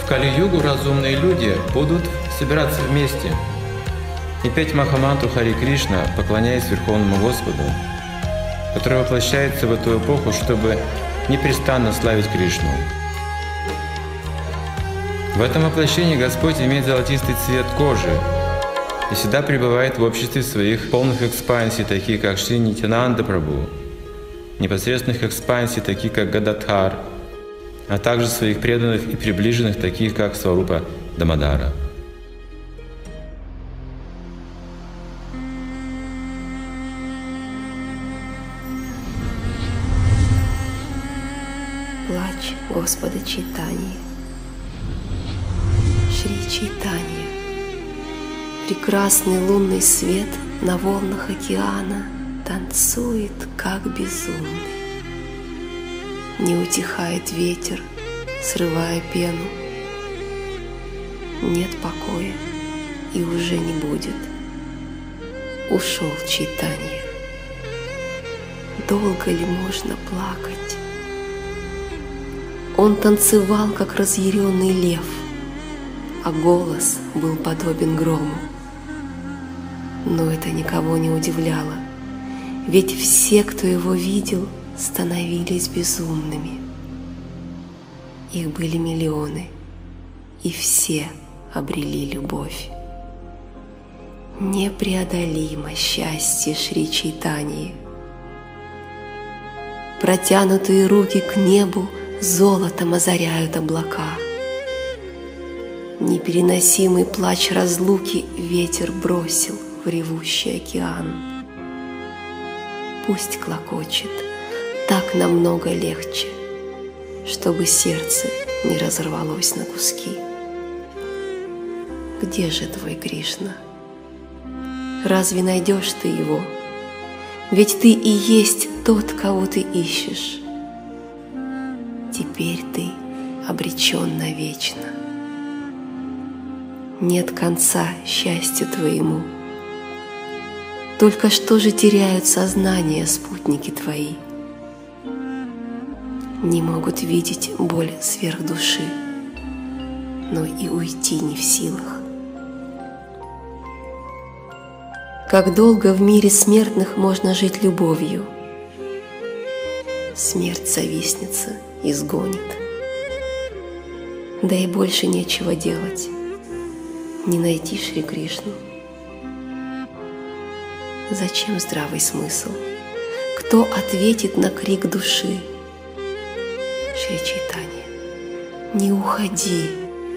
В Кали-югу разумные люди будут собираться вместе и петь Махамантру Хари Кришна, поклоняясь Верховному Господу, который воплощается в эту эпоху, чтобы непрестанно славить Кришну. В этом воплощении Господь имеет золотистый цвет кожи и всегда пребывает в обществе своих полных экспансий, такие как Шри Нитьянанда Прабху, непосредственных экспансий, такие как Гададхар, а также своих преданных и приближенных, таких как Сварупа Дамодара. Плач Господа Чайтаньи. Шри Чайтанья, прекрасный лунный свет на волнах океана танцует, как безумный. Не утихает ветер, срывая пену. Нет покоя и уже не будет. Ушел Чайтанья. Долго ли можно плакать? Он танцевал, как разъяренный лев, а голос был подобен грому. Но это никого не удивляло, ведь все, кто его видел, становились безумными. Их были миллионы, и все обрели любовь. Непреодолимо счастье Шри Чайтаньи. Протянутые руки к небу золотом озаряют облака. Непереносимый плач разлуки ветер бросил в ревущий океан. Пусть клокочет, так намного легче, чтобы сердце не разорвалось на куски. Где же твой Кришна? Разве найдешь ты его? Ведь ты и есть тот, кого ты ищешь. Теперь ты обречен навечно. Нет конца счастью твоему. Только что же теряют сознание спутники твои. Не могут видеть боль сверхдуши, но и уйти не в силах. Как долго в мире смертных можно жить любовью? Смерть завистница изгонит. Да и больше нечего делать. Не найти Шри Кришну. Зачем здравый смысл? Кто ответит на крик души? Шри Чайтанья, не уходи.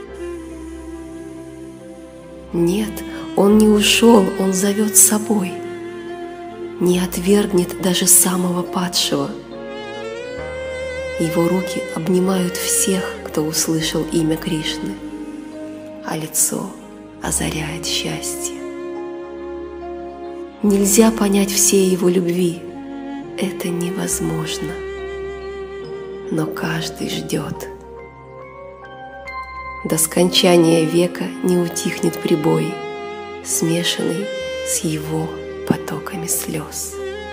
Нет, он не ушел, он зовет с собой. Не отвергнет даже самого падшего. Его руки обнимают всех, кто услышал имя Кришны, а лицо озаряет счастье. Нельзя понять всей его любви, это невозможно, но каждый ждет. До скончания века не утихнет прибой, смешанный с его потоками слез.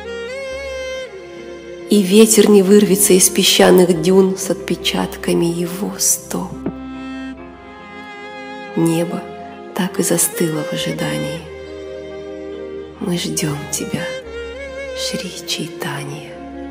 И ветер не вырвется из песчаных дюн с отпечатками его стоп. Небо так и застыло в ожидании. Мы ждем тебя, Шри Чайтанья.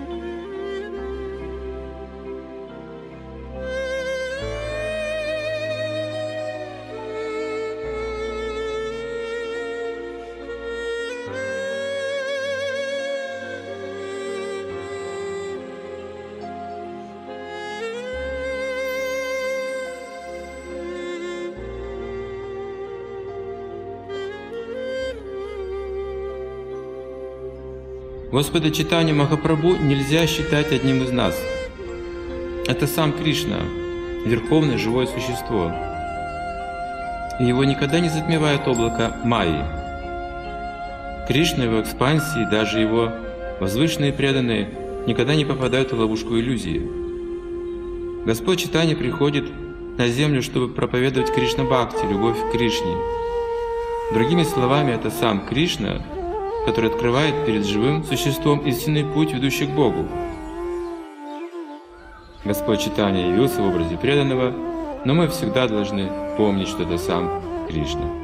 Господа Чайтанью Махапрабху нельзя считать одним из нас. Это сам Кришна, верховное живое существо. И его никогда не затмевает облако Майи. Кришна, его экспансии, даже его возвышенные преданные никогда не попадают в ловушку иллюзии. Господь Чайтанья приходит на землю, чтобы проповедовать Кришна-бхакти, любовь к Кришне. Другими словами, это сам Кришна, который открывает перед живым существом истинный путь, ведущий к Богу. Господь Чайтанья явился в образе преданного Но мы всегда должны помнить, что это сам Кришна.